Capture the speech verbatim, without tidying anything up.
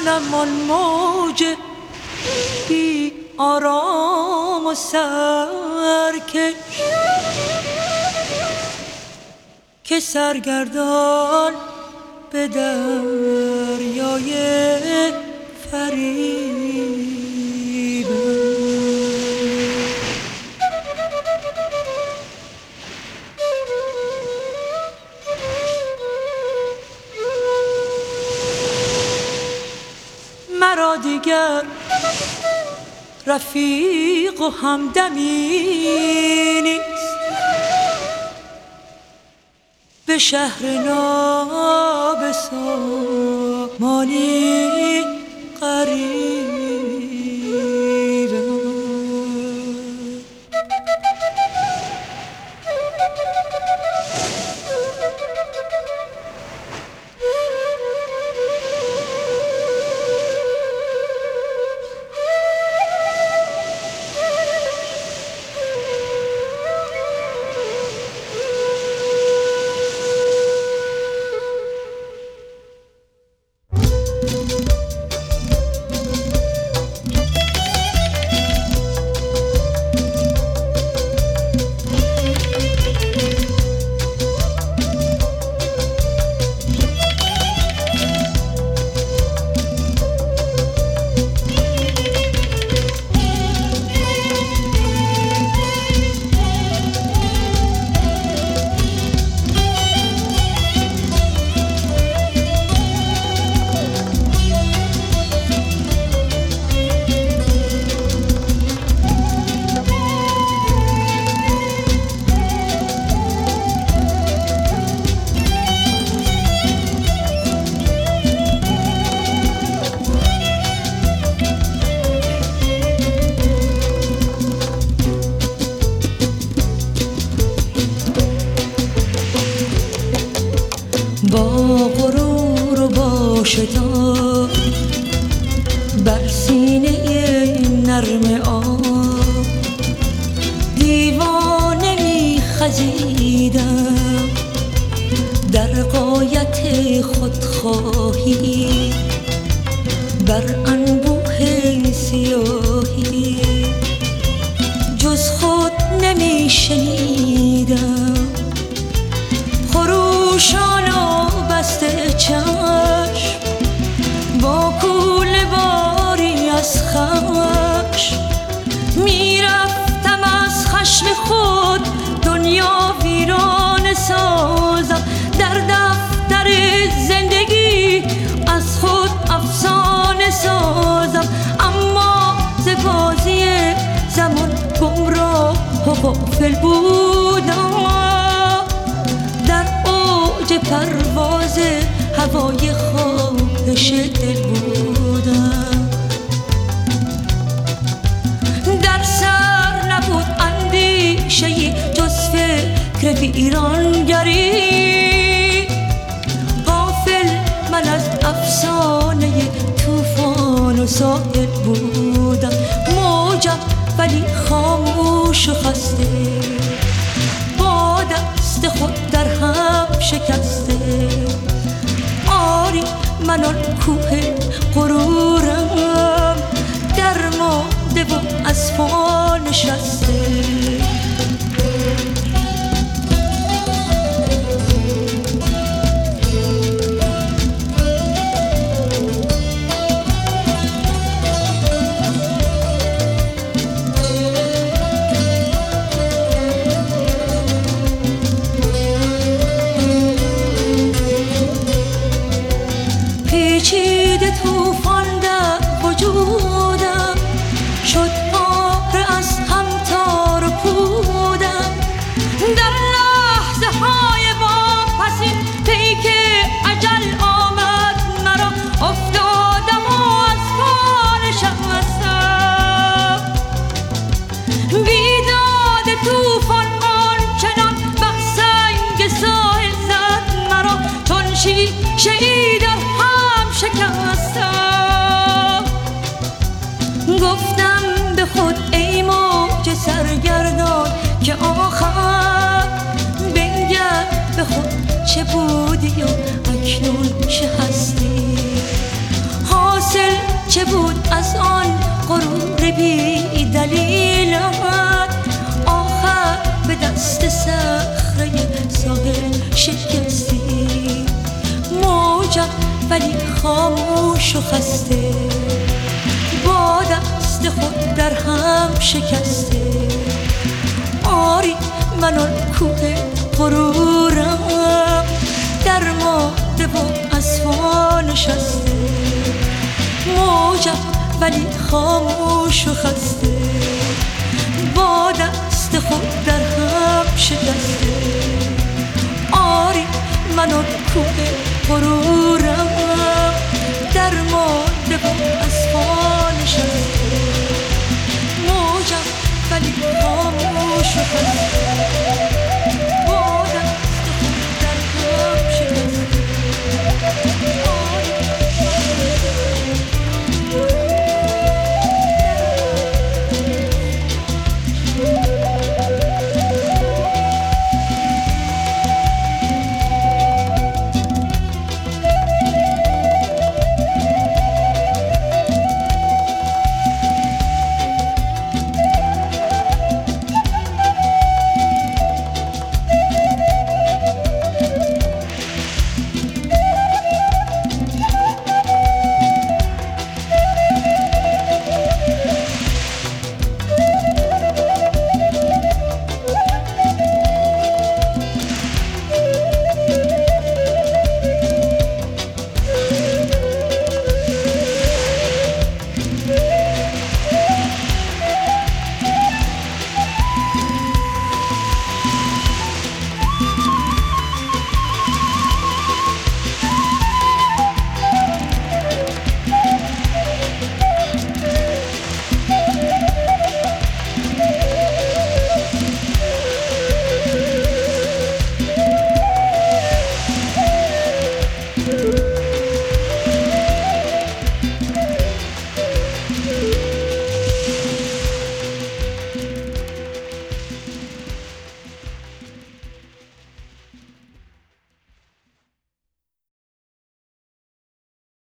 منم آن موج بی آرام و سرکش که سرگردان به دریای فریب. مرا دیگر رفیق و همدمی نیست، به شهر نابسامانی غریبم. با غرور و با شتاب بر سینه نرم آب دیوانه می خزیدم، در غایت خودخواهی بر انبوه سیاهی جز خود نمی شنیدم. خروشان و بسته چشم با کوله باری از خشم میرفتم، از خشم خود دنیا ویران سازم، در دفتر زندگی از خود افسانه سازم. اما ز بازی زمان گمراه و غافل بودم، پرواز هوای خواهش دل بودم. در سر نبود اندیشه‌ای جز فکر ویرانگری، غافل من از افسانه طوفان و ساحل بودم. موجم ولی خاموش و خسته، با دست خود در هم شکسته. آری من آن کوه غرورم، درمانده و از پا نشسته. پیچیده طوفان در وجودم شد، پاره از هم تار و پودم. در لحظه های واپسین پیک اجل آمد مرا، افتادم و از پا نشستم. بیداد طوفان آنچنان بر سنگ ساحل زد مرا، چون شیشه در هم شکستم. گفتم به خود ای موج سرگردان که آخر بنگر به خود چه بودی و اکنون چه هستی. حاصل چه بود از آن غرور بی دلیلت؟ آخر به دست صخره ساحل شکستی، موجم ولی خاموش و خسته، با دست خود در هم شکسته. آری من آن کوه غرورم، در ماده و اصفا نشسته، موجم ولی خاموش و خسته، با دست خود در هم شکسته. آری من آن کوه غرورم، در ماده و اصفا